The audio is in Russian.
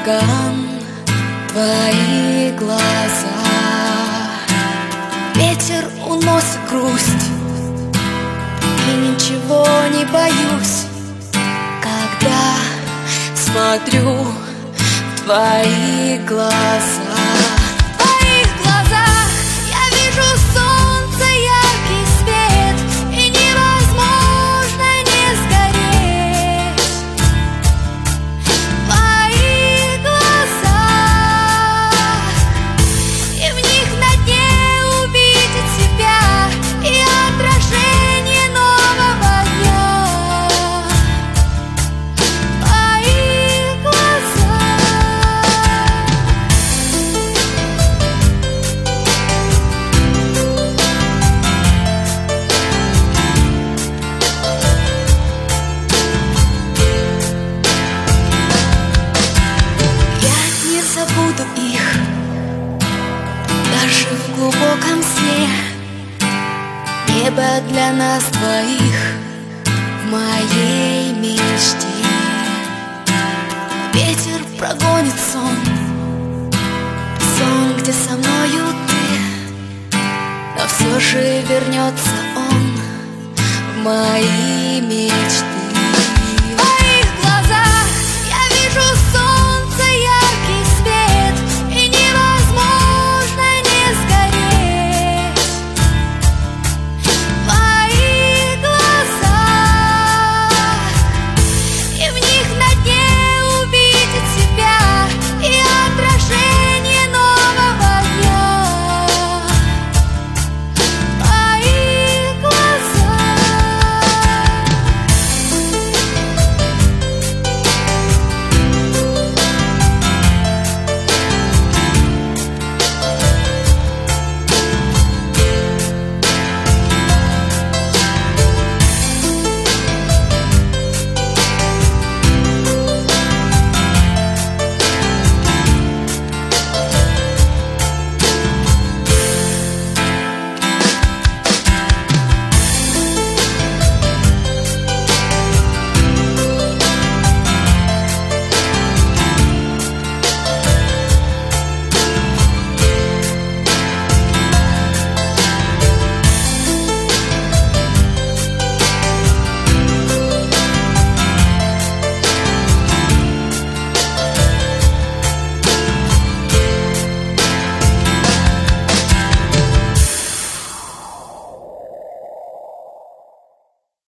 ураган, твои глаза. Ветер уносит грусть, и ничего не боюсь, когда смотрю в твои глаза. В твоих глазах я вижу солнце, яркий свет, и невозможно не сгореть. В твоих глазах, и в них на дне увидеть себя и отражение нового дня. В твоих глазах. Я не забуду их даже в глубоком сне. Небо для нас двоих в моей мечте. Ветер прогонит сон, сон, где со мною ты, но все же вернется он в мои мечты.